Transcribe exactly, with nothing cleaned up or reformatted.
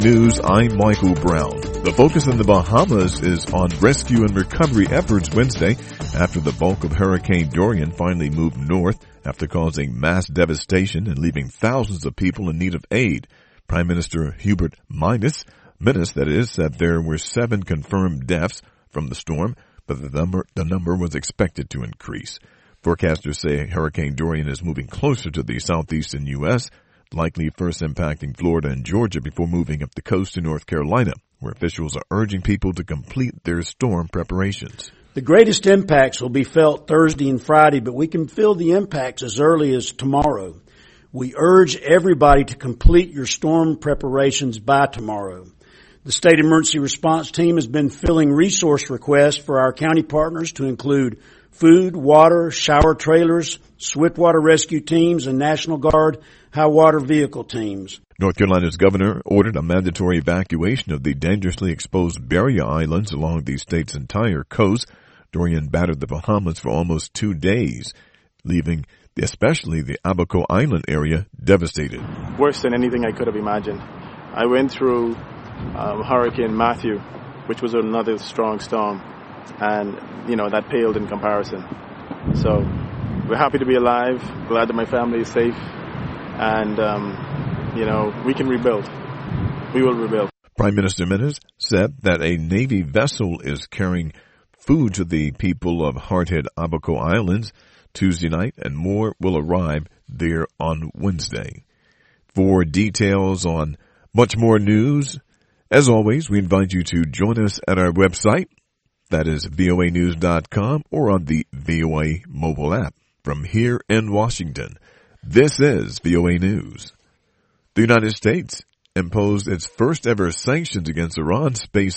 News, I'm Michael Brown. The focus in the Bahamas is on rescue and recovery efforts Wednesday after the bulk of Hurricane Dorian finally moved north after causing mass devastation and leaving thousands of people in need of aid. Prime Minister Hubert Minnis, Minnis that is, said there were seven confirmed deaths from the storm, but the number, the number was expected to increase. Forecasters say Hurricane Dorian is moving closer to the southeastern U S, likely first impacting Florida and Georgia before moving up the coast to North Carolina, where officials are urging people to complete their storm preparations. The greatest impacts will be felt Thursday and Friday, but we can feel the impacts as early as tomorrow. We urge everybody to complete your storm preparations by tomorrow. The State Emergency Response Team has been filling resource requests for our county partners to include food, water, shower trailers, swiftwater rescue teams, and National Guard high water vehicle teams. North Carolina's governor ordered a mandatory evacuation of the dangerously exposed barrier islands along the state's entire coast. Dorian battered the Bahamas for almost two days, leaving especially the Abaco Island area devastated. Worse than anything I could have imagined. I went through um, Hurricane Matthew, which was another strong storm, and, you know, that paled in comparison. So we're happy to be alive, glad that my family is safe, and, um, you know, we can rebuild. We will rebuild. Prime Minister Minnis said that a Navy vessel is carrying food to the people of Hardhead Abaco Islands Tuesday night, and more will arrive there on Wednesday. For details on much more news, as always, we invite you to join us at our website. That is V O A news dot com or on the V O A mobile app. From here in Washington, this is V O A News. The United States imposed its first ever sanctions against Iran's space